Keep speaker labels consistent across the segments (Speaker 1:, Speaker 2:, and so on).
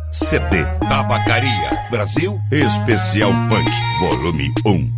Speaker 1: CD Tabacaria Brasil Especial Funk Volume 1.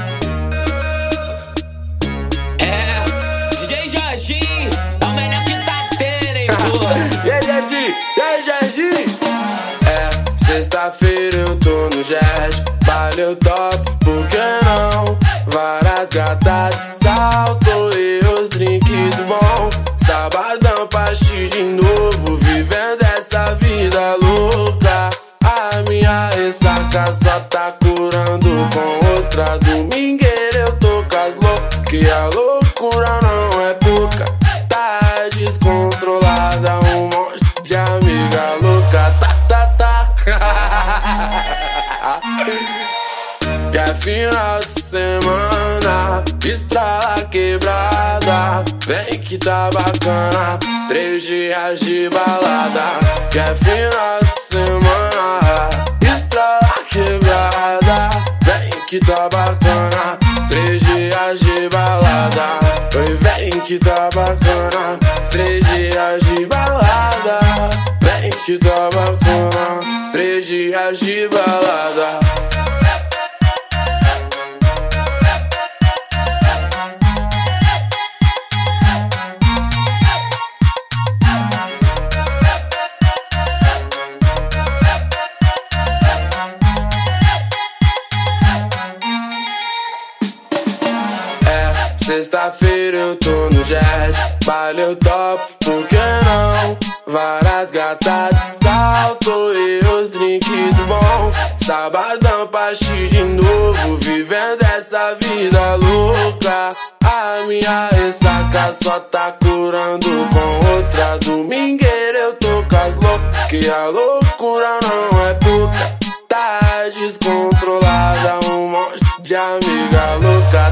Speaker 2: DJ Jorginho, é o melhor que tá tendo, hein, porra.
Speaker 3: E aí, Jorginho? Sexta-feira eu tô no jet, valeu top, por que não? Várias gatas de salto e os drinks do bom. Sabadão, partir de novo, vivendo essa vida louca. A minha ressaca só tá curando com outra. Domingueira eu tô com as loucas, que a loucura não é pouca. Tá descontrolada, um monte de amiga louca. Que é final de semana, estrala quebrada. Vem que tá bacana, 3 dias de balada. Que é final de semana, estrala quebrada. Vem que tá bacana, 3 dias de balada. Oi, vem que tá bacana, 3 dias de balada. Vem que tá bacana, 3 dias de balada. Sexta-feira eu tô no jet, valeu top, por que não? Várias gatas de salto e os drinks do bom. Sabadão, partir de novo, vivendo essa vida louca. A minha ressaca só tá curando com outra. Domingueira eu tô com as loucas, que a loucura não é pouca. Tá descontrolada, um monte de amiga louca.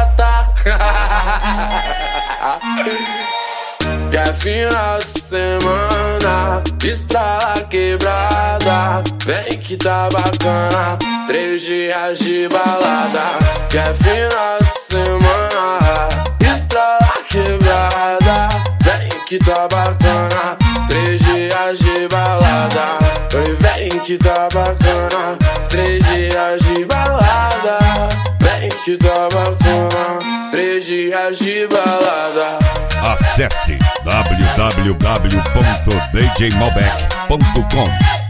Speaker 3: Que é final de semana, estrala quebrada. Vem que tá bacana, 3 dias de balada. Que é final de semana, estrala quebrada. Vem que tá bacana, 3 dias de balada. Oi, vem que tá bacana, 3 dias de balada. Vem que tá bacana, 3 dias de balada.
Speaker 1: Acesse www.djmalbec.com